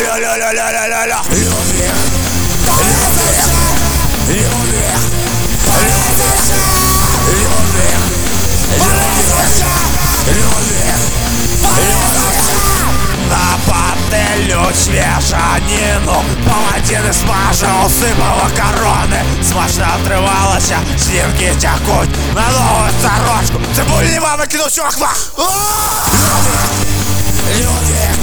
ля-ля-ля-ля-ля-ля-ля. Любих, на пательню свежанину паладини смажив, сипала корони. Смачно отривалася, слівки тякуть на нову сорочку. Цибульні мами кинув чохла. Люди